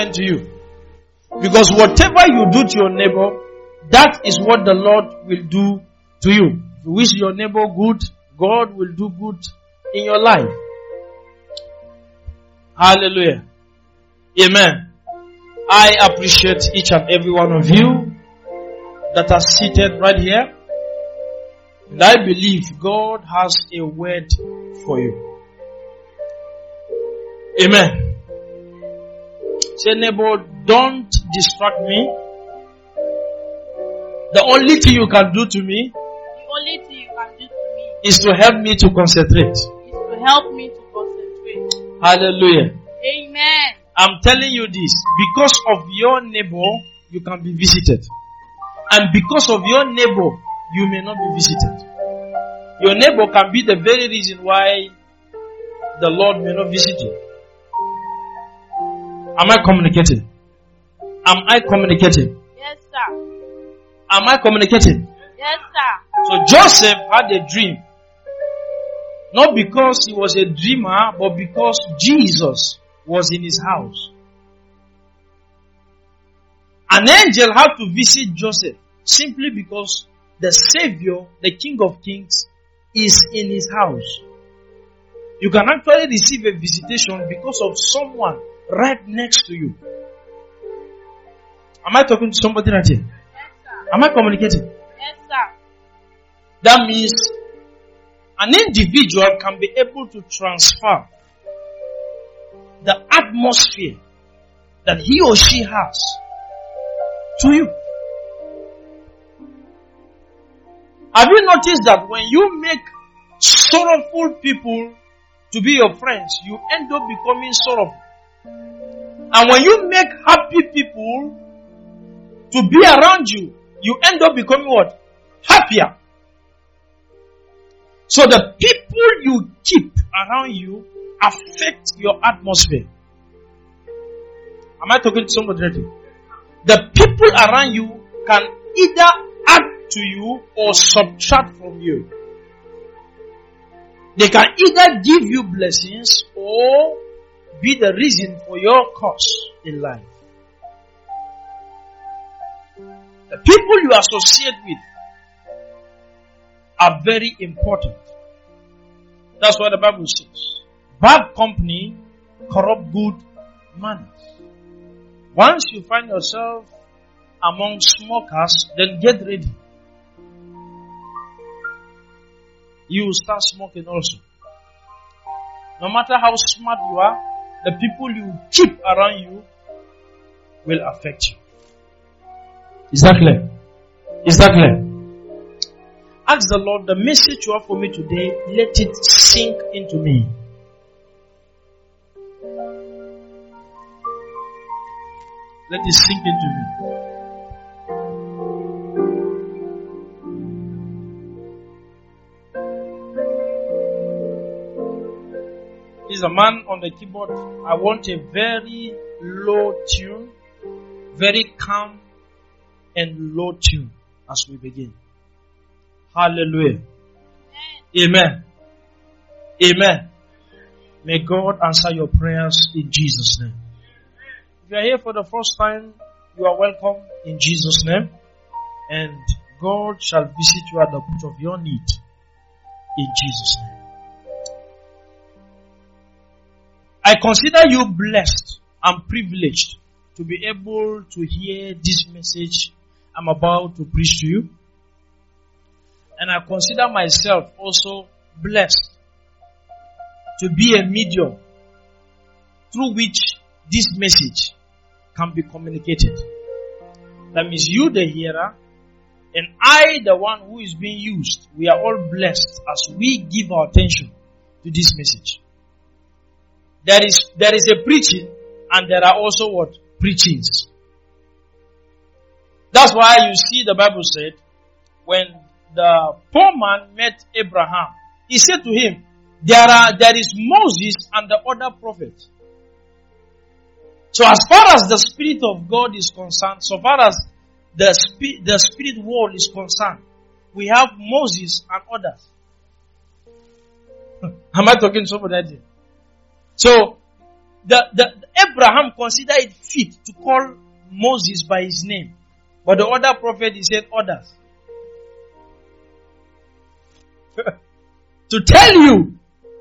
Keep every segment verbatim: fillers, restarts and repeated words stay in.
to you. Because whatever you do to your neighbor, that is what the Lord will do to you. If you wish your neighbor good, God will do good in your life. Hallelujah. Amen. I appreciate each and every one of you that are seated right here. And I believe God has a word for you. Amen. Say, neighbor, don't distract me. The only thing you can do to me, the only thing you can do to me is to help me to concentrate. Is to help me to concentrate. Hallelujah. Amen. I'm telling you this, because of your neighbor, you can be visited. And because of your neighbor, you may not be visited. Your neighbor can be the very reason why the Lord may not visit you. Am I communicating? Am I communicating? Yes, sir. Am I communicating? Yes, sir. So Joseph had a dream. Not because he was a dreamer, but because Jesus was in his house. An angel had to visit Joseph simply because the Savior, the King of Kings, is in his house. You can actually receive a visitation because of someone right next to you. Am I talking to somebody right here? Yes, sir. Am I communicating? Yes, sir. That means an individual can be able to transfer the atmosphere that he or she has to you. Have you noticed that when you make sorrowful people to be your friends, you end up becoming sorrowful? And when you make happy people to be around you, you end up becoming what? Happier. So the people you keep around you affect your atmosphere. Am I talking to somebody already? The people around you can either add to you or subtract from you. They can either give you blessings or be the reason for your course in life. The people you associate with are very important. That's what the Bible says. Bad company corrupt good manners. Once you find yourself among smokers, then get ready. You will start smoking also. No matter how smart you are, the people you keep around you will affect you. Is that clear? Is that clear? Ask the Lord, the message you have for me today, let it sink into me. Let it sink into me. He's a man on the keyboard. I want a very low tune, very calm and low tune as we begin. Hallelujah. Amen. Amen. May God answer your prayers in Jesus' name. If you are here for the first time, you are welcome in Jesus' name. And God shall visit you at the point of your need in Jesus' name. I consider you blessed and privileged to be able to hear this message I'm about to preach to you. And I consider myself also blessed to be a medium through which this message can be communicated. That means you, the hearer, and I, the one who is being used, we are all blessed as we give our attention to this message. There is, there is a preaching and there are also what? Preachings. That's why you see the Bible said, when the poor man met Abraham, he said to him, there are, there is Moses and the other prophets. So as far as the Spirit of God is concerned, so far as the spirit, the spirit world is concerned, we have Moses and others. Am I talking to somebody? So, the, the Abraham considered it fit to call Moses by his name. But the other prophet, he said others. To tell you,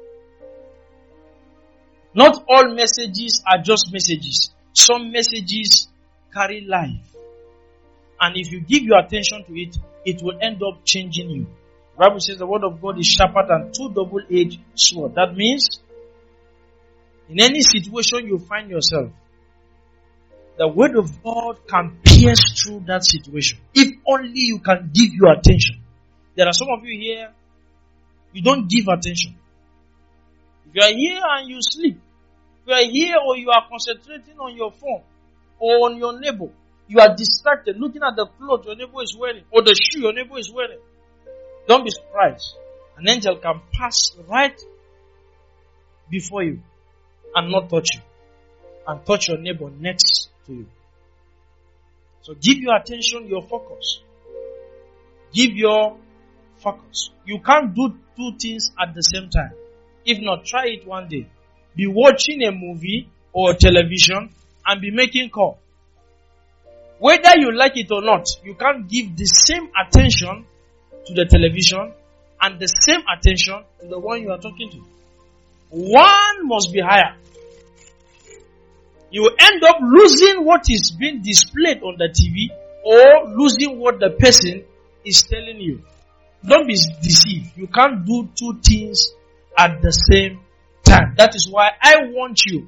not all messages are just messages. Some messages carry life. And if you give your attention to it, it will end up changing you. The Bible says the word of God is sharper than two double-edged sword. That means, in any situation you find yourself, the word of God can pierce through that situation. If only you can give your attention. There are some of you here, you don't give attention. If you are here and you sleep, if you are here or you are concentrating on your phone or on your neighbor, you are distracted looking at the clothes your neighbor is wearing or the shoe your neighbor is wearing, don't be surprised. An angel can pass right before you and not touch you, and touch your neighbor next to you. So give your attention, your focus. Give your focus. You can't do two things at the same time. If not, try it one day. Be watching a movie or television and be making call. Whether you like it or not, you can't give the same attention to the television and the same attention to the one you are talking to. One must be higher. You will end up losing what is being displayed on the T V or losing what the person is telling you. Don't be deceived. You can't do two things at the same time. That is why I want you.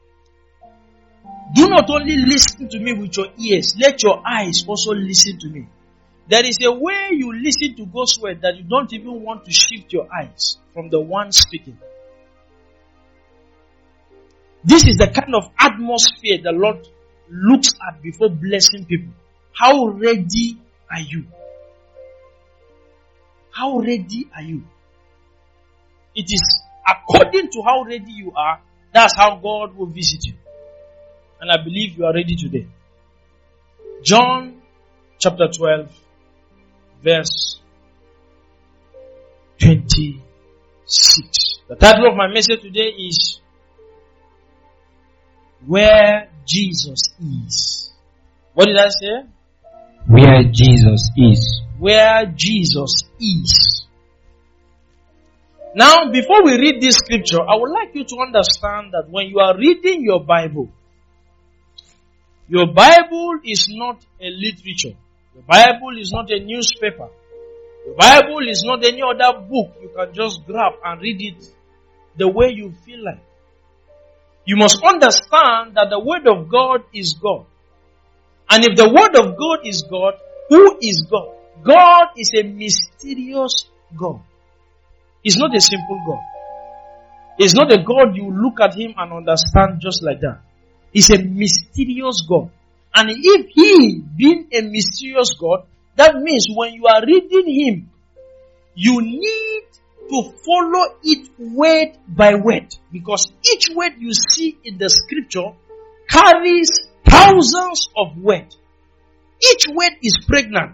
Do not only listen to me with your ears. Let your eyes also listen to me. There is a way you listen to God's word that you don't even want to shift your eyes from the one speaking. This is the kind of atmosphere the Lord looks at before blessing people. How ready are you? How ready are you? It is according to how ready you are, that's how God will visit you. And I believe you are ready today. John chapter twelve, verse twenty-six. The title of my message today is Where Jesus Is. What did I say? Where Jesus is. Where Jesus is. Now, before we read this scripture, I would like you to understand that when you are reading your Bible, your Bible is not a literature. Your Bible is not a newspaper. Your Bible is not any other book you can just grab and read it the way you feel like. You must understand that the Word of God is God. And if the Word of God is God, who is God? God is a mysterious God. He's not a simple God. He's not a God you look at Him and understand just like that. He's a mysterious God. And if He being a mysterious God, that means when you are reading Him, you need to follow it word by word. Because each word you see in the scripture carries thousands of words. Each word is pregnant.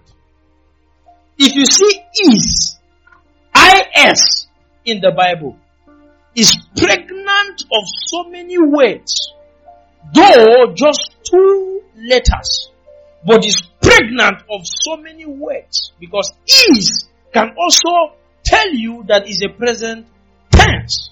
If you see is, I S in the Bible, is pregnant of so many words. Though just two letters, but is pregnant of so many words. Because is can also tell you that is a present tense.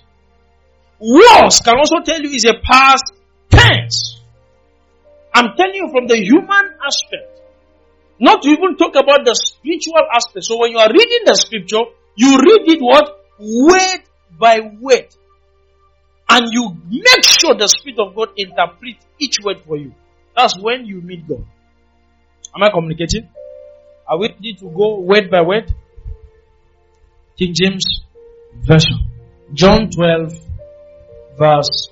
Was can also tell you is a past tense. I'm telling you from the human aspect. Not to even talk about the spiritual aspect. So when you are reading the scripture, you read it what? Word by word. And you make sure the Spirit of God interprets each word for you. That's when you meet God. Am I communicating? Are we ready to go word by word? King James Version. John twelve, verse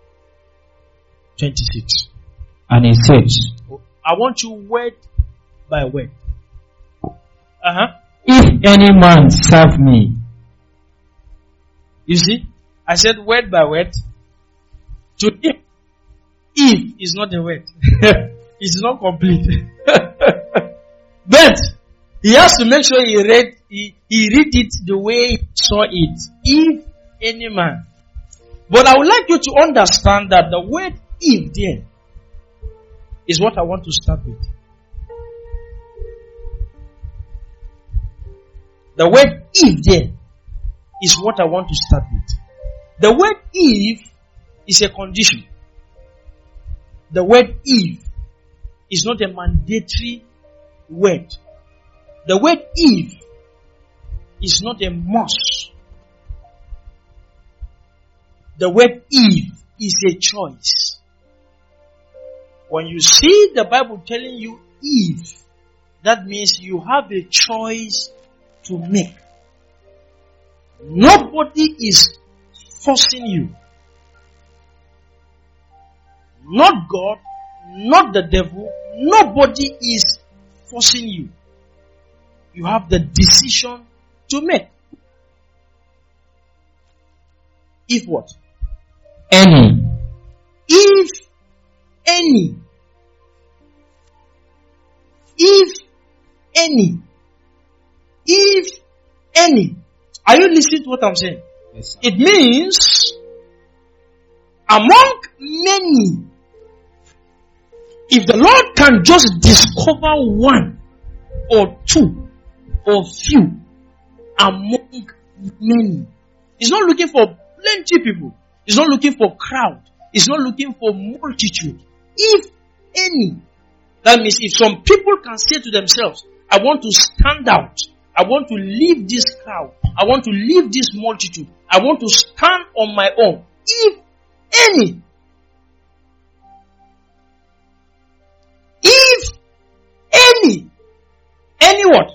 twenty-six. And it says, I want you word by word. Uh-huh. If any man serve me. You see? I said word by word. To him, if is not a word. It's not complete. But he has to make sure he read he, he read it the way he saw it. If any man. But I would like you to understand that the word if there is what I want to start with. The word if there is what I want to start with. The word if is a condition. The word if is not a mandatory word. The word if is not a must. The word if is a choice. When you see the Bible telling you if, that means you have a choice to make. Nobody is forcing you. Not God, not the devil. Nobody is forcing you. You have the decision to make. If what? Any. If any. If any. If any. Are you listening to what I'm saying? Yes, sir. It means among many, if the Lord can just discover one or two or few among many, He's not looking for plenty people. He's not looking for crowd. He's not looking for multitude. If any, that means if some people can say to themselves, I want to stand out. I want to leave this crowd. I want to leave this multitude. I want to stand on my own. If any. If any. Any what?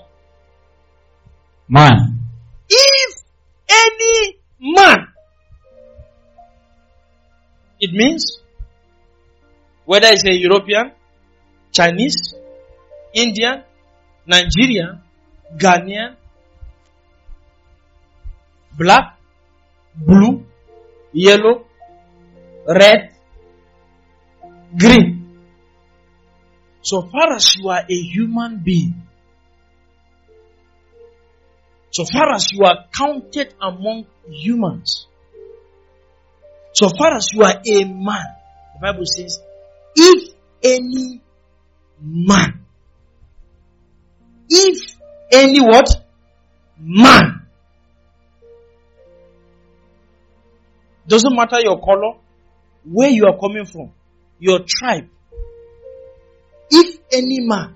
Man. If any man. It means whether it's a European, Chinese, Indian, Nigerian, Ghanaian, black, blue, yellow, red, green. So far as you are a human being, so far as you are counted among humans, so far as you are a man, the Bible says, if any man, if any what? Man. Doesn't matter your color, where you are coming from, your tribe. If any man.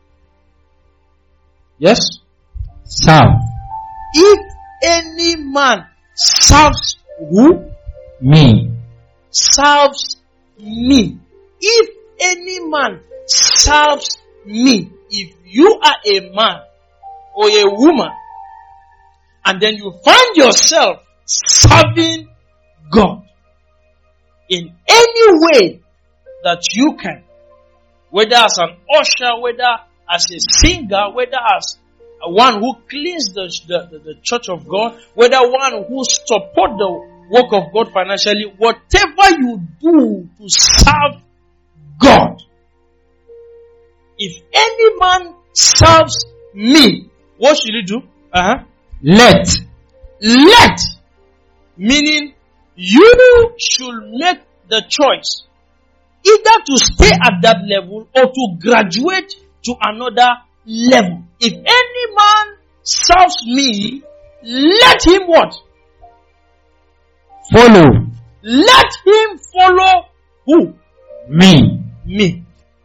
Yes? Serve. If any man serves who? Me. Serves me. If any man serves me. If you are a man or a woman and then you find yourself serving God in any way that you can, whether as an usher, whether as a singer, whether as one who cleans the, the, the church of God, whether one who support the work of God financially, whatever you do to serve God, if any man serves me, what should he do? Uh-huh. Let. Let. Meaning, you should make the choice either to stay at that level or to graduate to another level. If any man serves me, let him what? Follow. Let him follow who? Me. Me.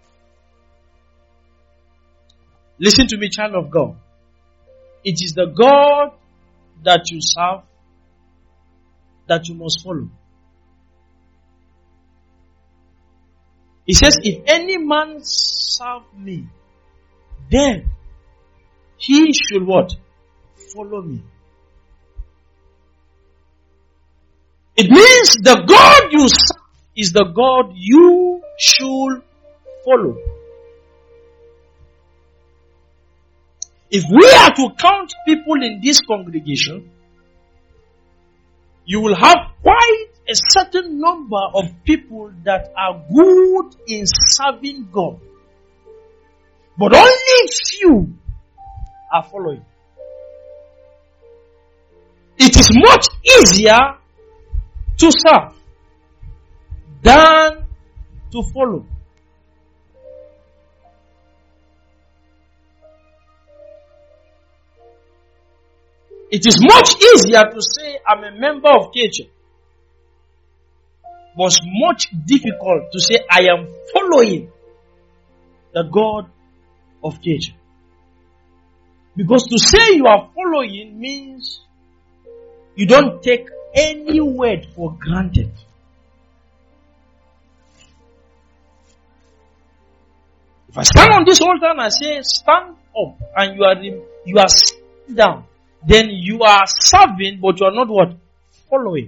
Listen to me, child of God. It is the God that you serve that you must follow. He says, if any man serve me, then he should what? Follow me. It means the God you serve is the God you should follow. If we are to count people in this congregation, you will have quite a certain number of people that are good in serving God. But only few are following. It is much easier to serve than to follow. It is much easier to say I'm a member of K H, but it's much difficult to say I am following the God of K H. Because to say you are following means you don't take any word for granted. If I stand on this altar and I say stand up and you are you are sitting down, then you are serving, but you are not what? Following.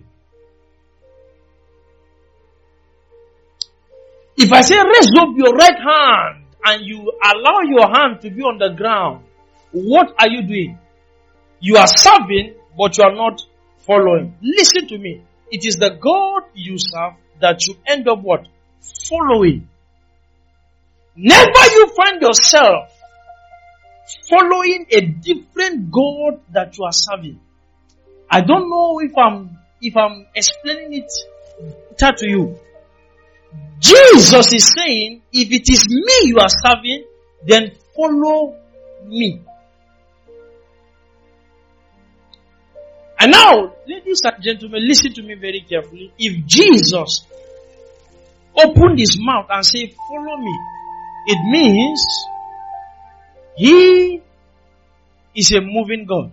If I say raise up your right hand and you allow your hand to be on the ground, what are you doing? You are serving, but you are not following. Listen to me. It is the God you serve that you end up what? Following. Never you find yourself following a different God that you are serving. I don't know if I'm if I'm explaining it better to you. Jesus is saying, if it is me you are serving, then follow me. And now, ladies and gentlemen, listen to me very carefully. If Jesus opened his mouth and said, follow me, it means he is a moving God.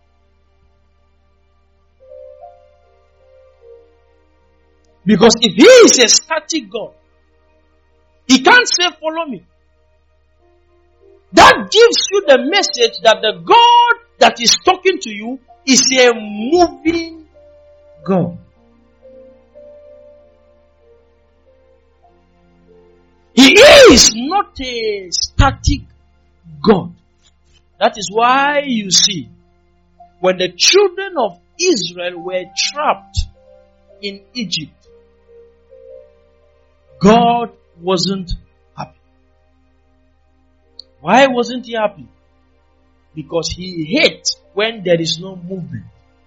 Because if he is a static God, he can't say follow me. That gives you the message that the God that is talking to you is a moving God. He is not a static God. That is why you see, when the children of Israel were trapped in Egypt, God wasn't happy. Why wasn't he happy? Because he hates when there is no movement.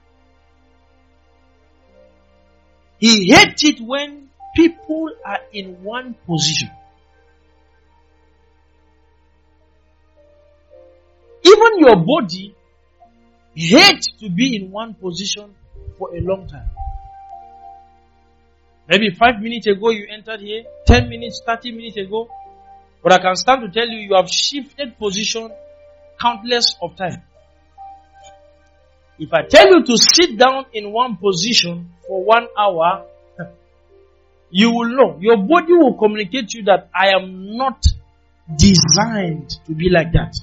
He hates it when people are in one position. Even your body hates to be in one position for a long time. Maybe five minutes ago you entered here, ten minutes, thirty minutes ago. But I can stand to tell you, you have shifted position countless of times. If I tell you to sit down in one position for one hour, you will know. Your body will communicate to you that I am not designed to be like that.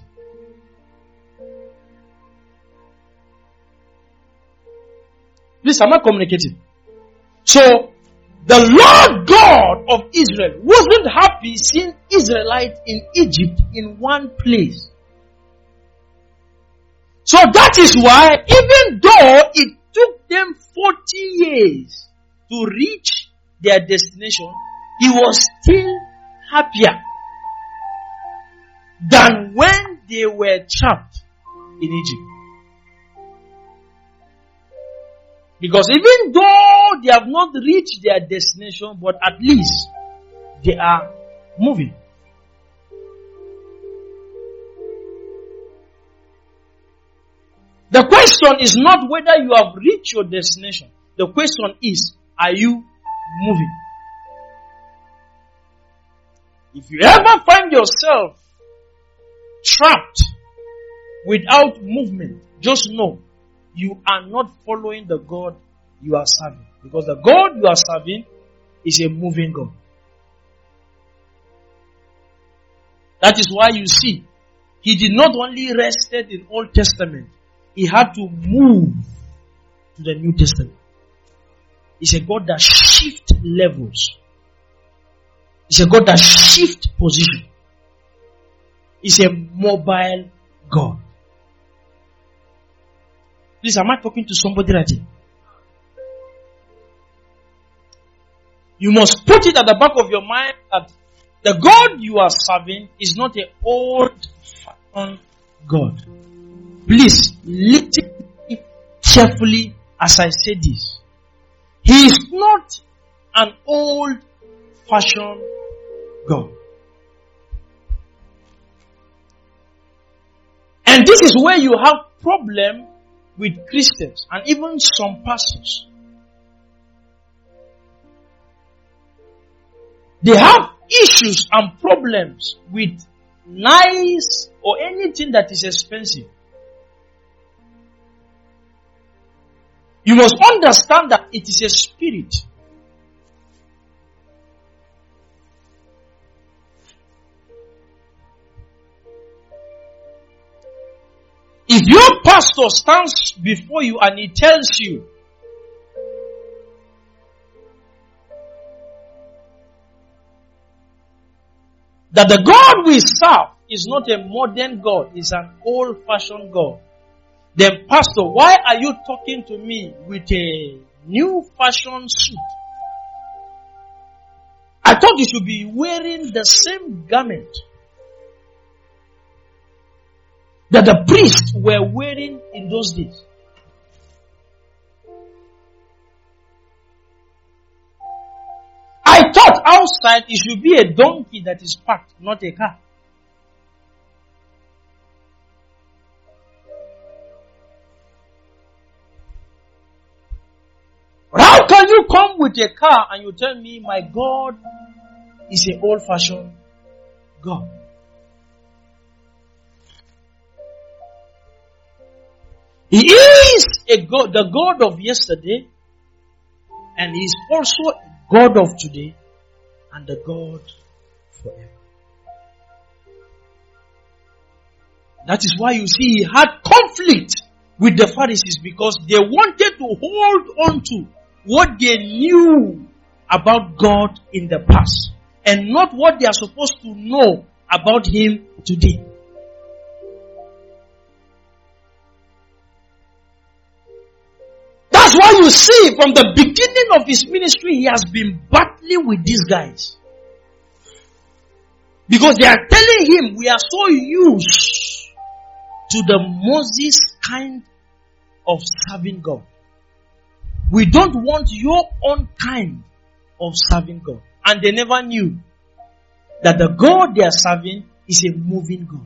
Please, am I communicating? So, the Lord God of Israel wasn't happy seeing Israelites in Egypt in one place. So that is why, even though it took them forty years to reach their destination, he was still happier than when they were trapped in Egypt. Because even though they have not reached their destination, but at least they are moving. The question is not whether you have reached your destination. The question is, are you moving? If you ever find yourself trapped without movement, just know you are not following the God you are serving. Because the God you are serving is a moving God. That is why you see, he did not only rested in Old Testament, he had to move to the New Testament. He's a God that shifts levels. He's a God that shifts position. He's a mobile God. Please, am I talking to somebody right here? You must put it at the back of your mind that the God you are serving is not an old-fashioned God. Please, listen carefully as I say this. He is not an old-fashioned God. And this is where you have problem with Christians and even some pastors. They have issues and problems with nice or anything that is expensive. You must understand that it is a spirit. If your pastor stands before you and he tells you that the God we serve is not a modern God, it's an old-fashioned God, then pastor, why are you talking to me with a new-fashioned suit? I thought you should be wearing the same garment that the priests were wearing in those days. I thought outside it should be a donkey that is parked, not a car. But how can you come with a car and you tell me my God is an old-fashioned God? He is a God, the God of yesterday, and He is also God of today and the God forever. That is why you see He had conflict with the Pharisees, because they wanted to hold on to what they knew about God in the past and not what they are supposed to know about Him today. That's why you see from the beginning of His ministry, He has been battling with these guys. Because they are telling Him, we are so used to the Moses kind of serving God. We don't want your own kind of serving God. And they never knew that the God they are serving is a moving God.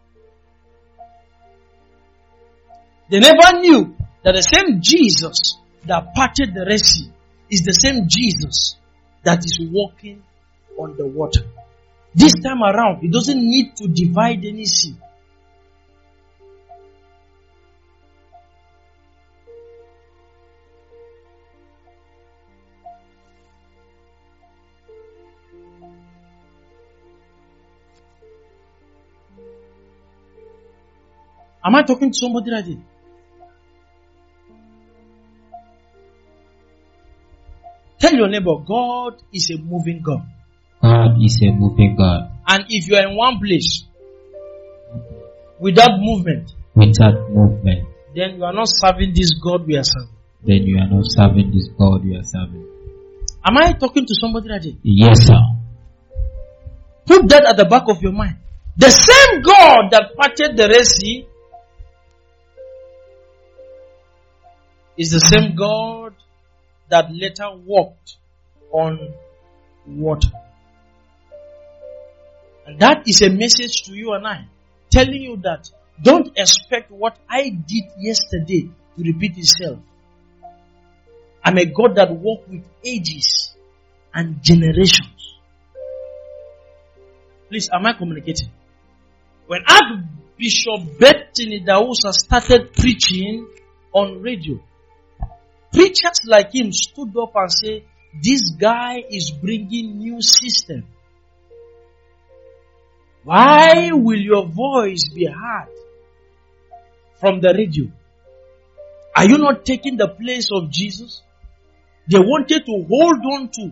They never knew that the same Jesus that parted the Red Sea is the same Jesus that is walking on the water. This time around, He doesn't need to divide any sea. Am I talking to somebody right here? Tell your neighbor, God is a moving God. God is a moving God. And if you are in one place without movement, Without movement, then you are not serving this God we are serving. then you are not serving this God you are serving. Am I talking to somebody right here? Yes, sir. Put that at the back of your mind. The same God that parted the Red Sea is the same God that later walked on water. And that is a message to you and I, telling you that don't expect what I did yesterday to repeat itself. I'm a God that walks with ages and generations. Please, am I communicating? When Archbishop Bethany Dawusa started preaching on radio, preachers like him stood up and said, this guy is bringing new system. Why will your voice be heard from the radio? Are you not taking the place of Jesus? They wanted to hold on to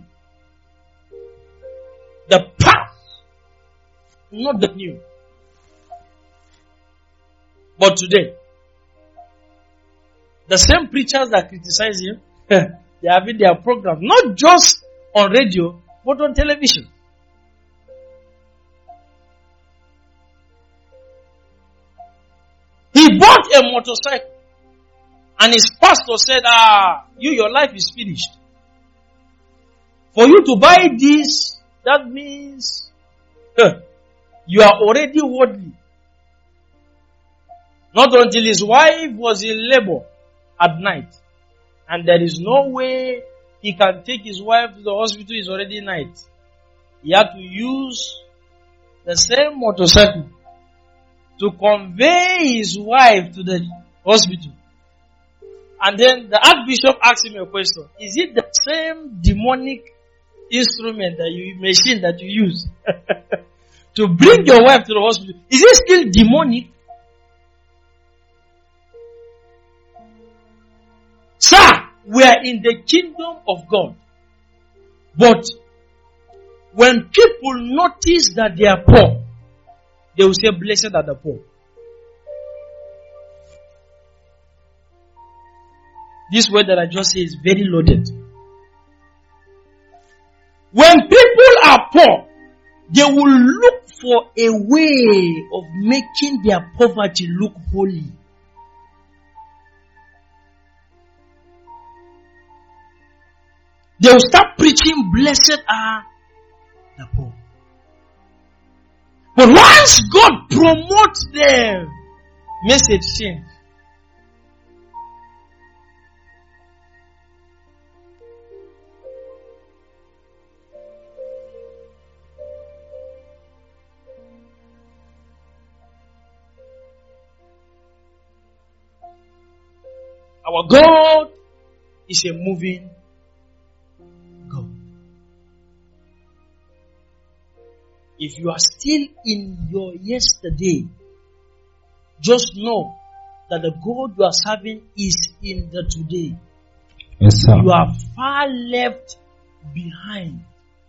the past, not the new. But today, the same preachers that criticize him, they are having their program, not just on radio, but on television. He bought a motorcycle, and his pastor said, ah, you, your life is finished. For you to buy this, that means huh, you are already worldly. Not until his wife was in labor at night. And there is no way he can take his wife to the hospital, it's already night. He had to use the same motorcycle to convey his wife to the hospital. And then the Archbishop asked him a question. Is it the same demonic instrument that you, machine that you use to bring your wife to the hospital? Is it still demonic? Sir, we are in the kingdom of God. But when people notice that they are poor, they will say, blessed are the poor. This word that I just said is very loaded. When people are poor, they will look for a way of making their poverty look holy. They will start preaching, blessed are the poor. But once God promotes them, message change. Our God is a moving God. If you are still in your yesterday, just know that the God you are serving is in the today. Yes, sir. You are far left behind.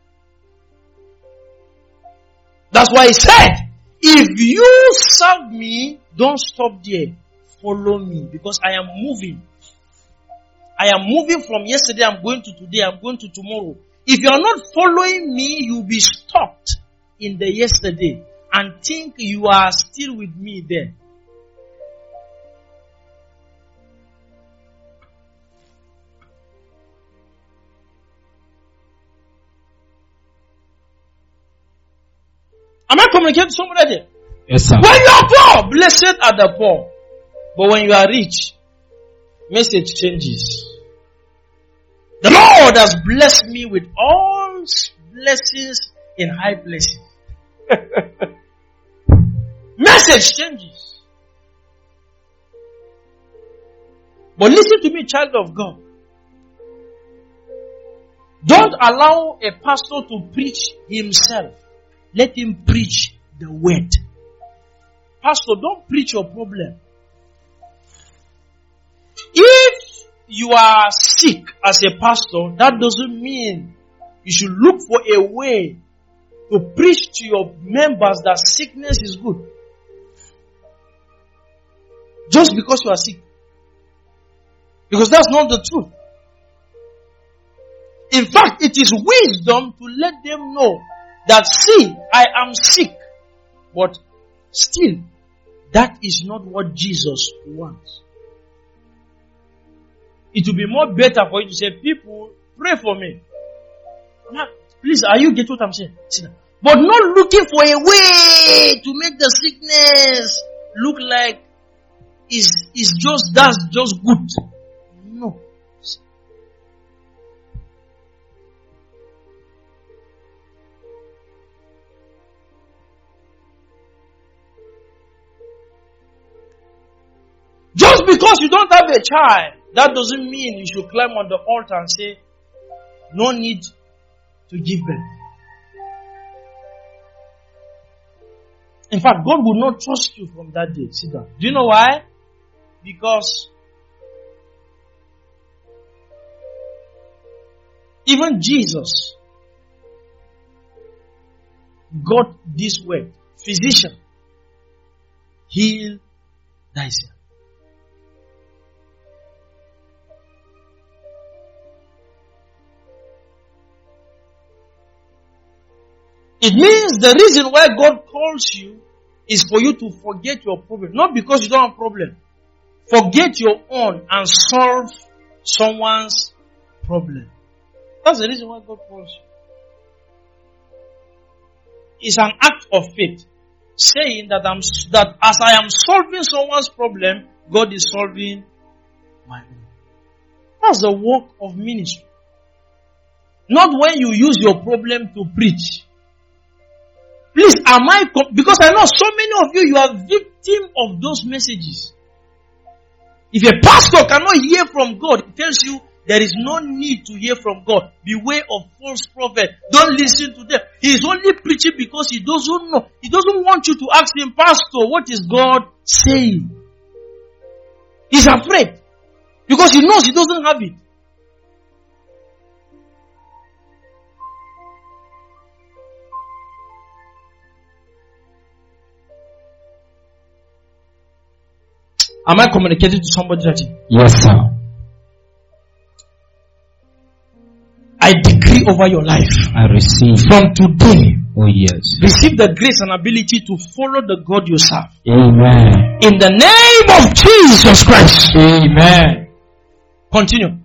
That's why he said, if you serve me, don't stop there. Follow me, because I am moving. I am moving from yesterday, I'm going to today, I'm going to tomorrow. If you are not following me, you'll be stuck in the yesterday and think you are still with me there. Am I communicating to somebody there? Yes, sir. When you are poor, blessed are the poor. But when you are rich, message changes. The Lord has blessed me with all blessings in high places. Message changes. But listen to me, child of God. Don't allow a pastor to preach himself. Let him preach the word. Pastor, don't preach your problem. If you are sick as a pastor, that doesn't mean you should look for a way to preach to your members that sickness is good. Just because you are sick. Because that's not the truth. In fact, it is wisdom to let them know that, see, I am sick. But still, that is not what Jesus wants. It will be more better for you to say, people, pray for me. Now, please, are you getting what I'm saying? But not looking for a way to make the sickness look like is is just that's just good. No. Just because you don't have a child, that doesn't mean you should climb on the altar and say, no need to give birth. In fact, God will not trust you from that day. Sit down. Do you know why? Because even Jesus got this word. Physician, heal thyself. It means the reason why God calls you is for you to forget your problem. Not because you don't have a problem. Forget your own and solve someone's problem. That's the reason why God calls you. It's an act of faith, saying that I'm that as I am solving someone's problem, God is solving my own. That's the work of ministry. Not when you use your problem to preach. Please, am I, because I know so many of you, you are victim of those messages. If a pastor cannot hear from God, it tells you there is no need to hear from God. Beware of false prophets. Don't listen to them. He is only preaching because he doesn't know. He doesn't want you to ask him, Pastor, what is God saying? He's afraid. Because he knows he doesn't have it. Am I communicating to somebody that? Yes, sir. I decree over your life. I receive. From today. Oh, yes. Receive the grace and ability to follow the God you serve. Amen. In the name of Jesus Christ. Amen. Continue.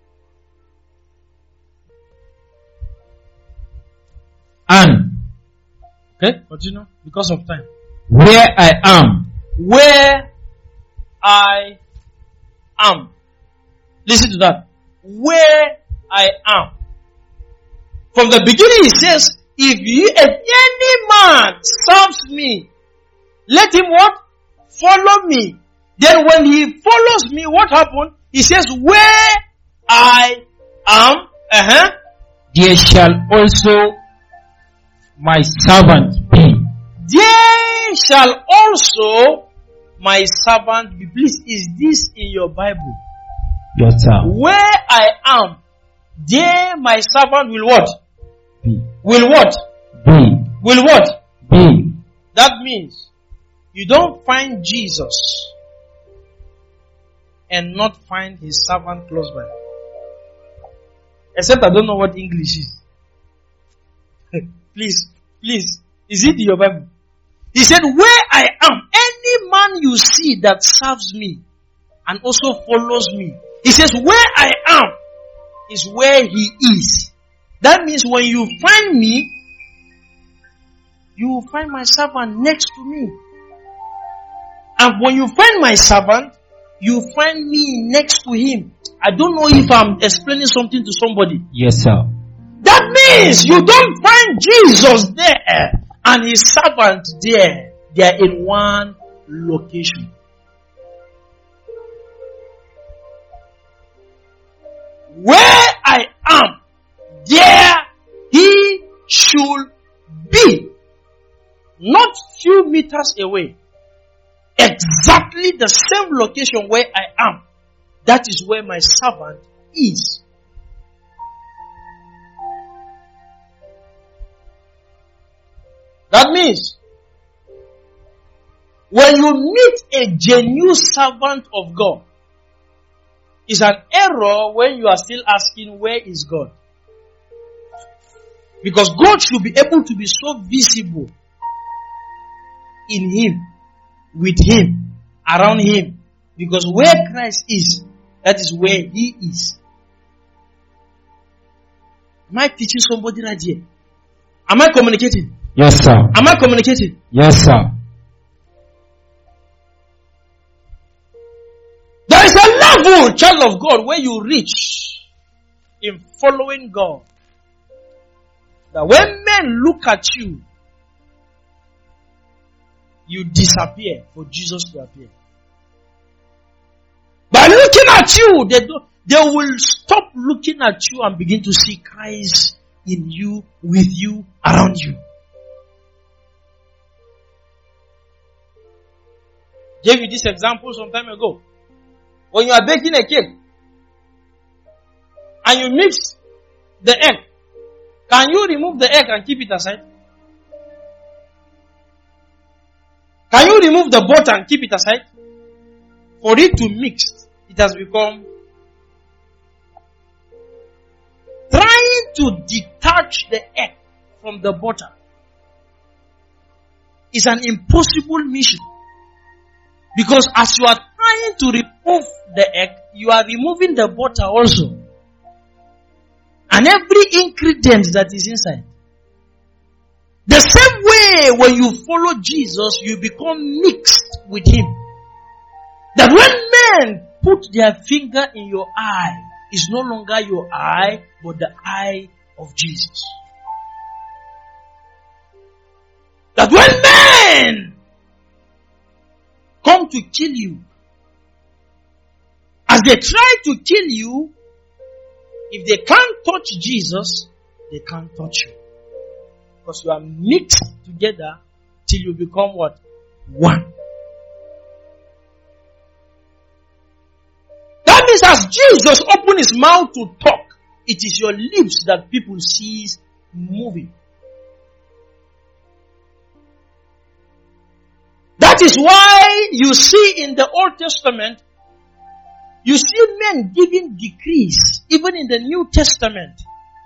And. Okay, continue. Because of time. Where I am. Where I am. Listen to that. Where I am. From the beginning he says, if you, if any man serves me, let him what? Follow me. Then when he follows me, what happened? He says, where I am, uh-huh, there shall also my servant be. There shall also my servant be. Please, is this in your Bible? Yes, sir. Where I am, there my servant will what? Be. Will what? Be. Will what? Be. That means you don't find Jesus and not find his servant close by. Except I don't know what English is. Please, please, is it in your Bible? He said, where I am, any man you see that serves me and also follows me. He says, where I am is where he is. That means when you find me, you will find my servant next to me. And when you find my servant, you find me next to him. I don't know if I'm explaining something to somebody. Yes, sir. That means you don't find Jesus there and his servant there. They are in one location. Where I am, there he should be. Not few meters away. Exactly the same location where I am. That is where my servant is. That means, when you meet a genuine servant of God, it's an error when you are still asking, where is God? Because God should be able to be so visible in him, with him, around him. Because where Christ is, that is where he is. Am I teaching somebody right here? Am I communicating? Yes, sir. Am I communicating? Yes, sir. There is a level, child of God, where you reach in following God. That when men look at you, you disappear for Jesus to appear. By looking at you, they do, they will stop looking at you and begin to see Christ in you, with you, around you. Gave you this example some time ago. When you are baking a cake and you mix the egg, can you remove the egg and keep it aside? Can you remove the butter and keep it aside? For it to mix, it has become. Trying to detach the egg from the butter is an impossible mission. Because as you are trying to remove the egg, you are removing the butter also. and every ingredient that is inside. The same way when you follow Jesus, you become mixed with Him. That when men put their finger in your eye, it's no longer your eye, but the eye of Jesus. That when men come to kill you, as they try to kill you, if they can't touch Jesus, they can't touch you. Because you are mixed together till you become what? One. That means as Jesus opened His mouth to talk, it is your lips that people see moving. That is why you see in the Old Testament, you see men giving decrees, even in the New Testament.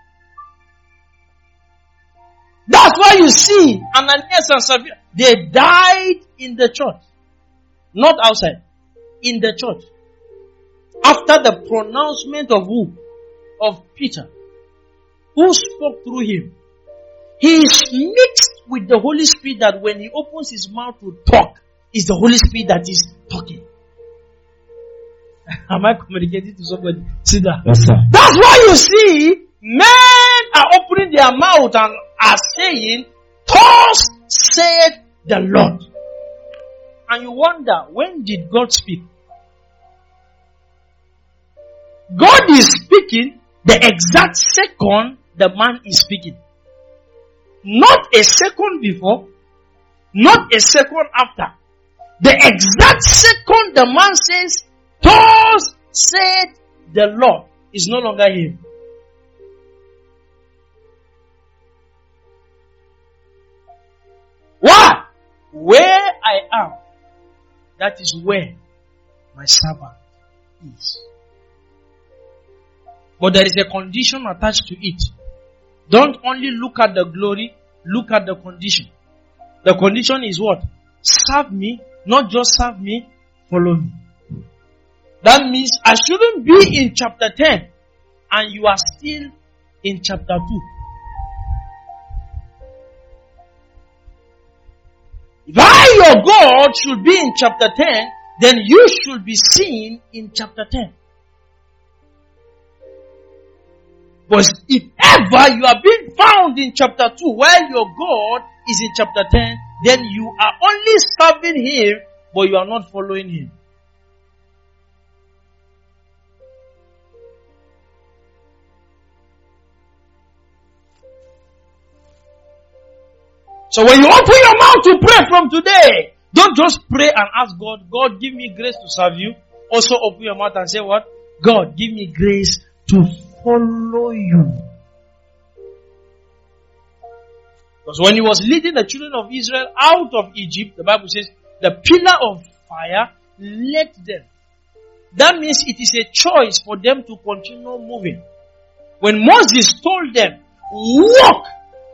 That's why you see Ananias and Sapphira, they died in the church. Not outside. In the church. After the pronouncement of who? Of Peter. Who spoke through him? He is mixed with the Holy Spirit that when he opens his mouth to talk, it's the Holy Spirit that is talking. Am I communicating to somebody? See that? Yes, sir. That's why you see men are opening their mouth and are saying, "Thus said the Lord." And you wonder, when did God speak? God is speaking the exact second the man is speaking. Not a second before, not a second after. The exact second the man says, "Thus said the Lord," is no longer him. Why? Where I am, that is where my servant is. But there is a condition attached to it. Don't only look at the glory, look at the condition. The condition is what? Serve me, not just serve me, follow me. That means I shouldn't be in chapter ten and you are still in chapter two. If I, your God, should be in chapter ten, then you should be seen in chapter ten. But if ever you are being found in chapter two while your God is in chapter ten, then you are only serving Him, but you are not following Him. So when you open your mouth to pray from today, don't just pray and ask God, "God, give me grace to serve you." Also open your mouth and say what? "God, give me grace to follow you." Because when He was leading the children of Israel out of Egypt, the Bible says, the pillar of fire led them. That means it is a choice for them to continue moving. When Moses told them, "Walk,"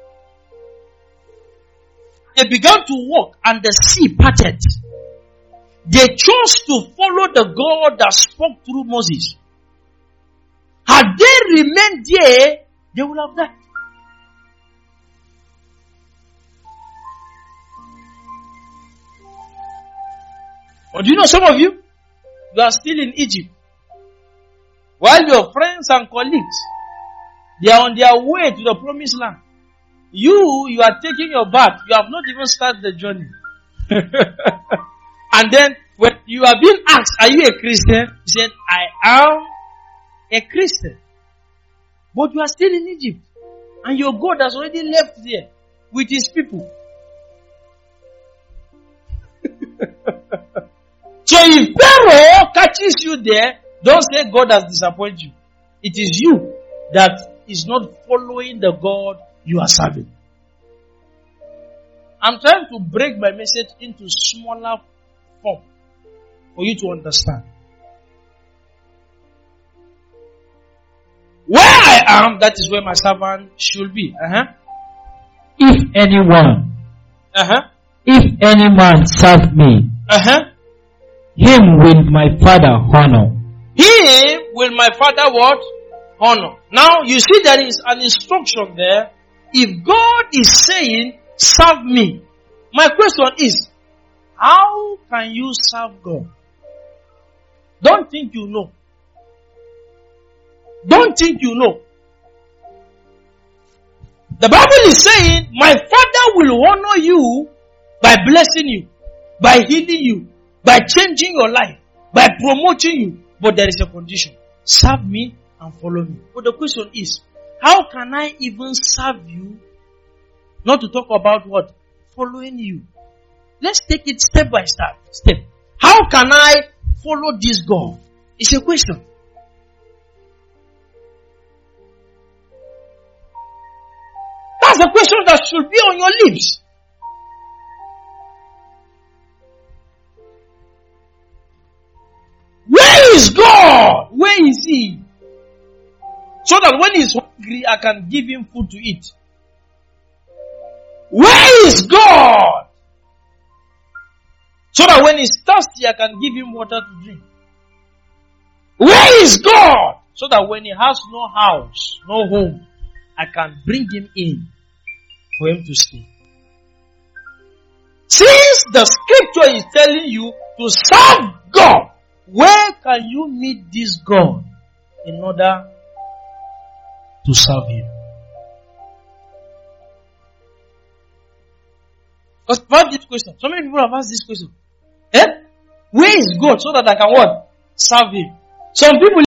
they began to walk and the sea parted. They chose to follow the God that spoke through Moses. Had they remained there, they would have died. But do you know some of you, you are still in Egypt. While your friends and colleagues, they are on their way to the promised land. You, you are taking your bath. You have not even started the journey. And then, when you are being asked, "Are you a Christian?" You said, "I am a Christian." But you are still in Egypt. And your God has already left there with His people. So if Pharaoh catches you there, don't say God has disappointed you. It is you that is not following the God you are serving. I'm trying to break my message into smaller form for you to understand. Where I am, that is where my servant should be. Uh-huh. If anyone, Uh-huh. if any man serve me, Uh-huh. him will my Father honor. Him will my Father what? honor. Now, you see there is an instruction there. If God is saying, serve me, my question is, how can you serve God? Don't think you know. Don't think you know. The Bible is saying, my Father will honor you by blessing you, by healing you, by changing your life, by promoting you. But there is a condition. Serve me and follow me. But the question is, how can I even serve you? Not to talk about what? Following you. Let's take it step by step. Step. How can I follow this God? It's a question. That's the question that should be on your lips. Where is God? Where is He? So that when He's hungry, I can give Him food to eat. Where is God? So that when He's thirsty, I can give Him water to drink. Where is God? So that when He has no house, no home, I can bring Him in for Him to stay. Since the scripture is telling you to serve God, where can you meet this God in order to serve Him? Because I've asked this question. So many people have asked this question. Eh? Where is God so that I can what? Serve Him. Some people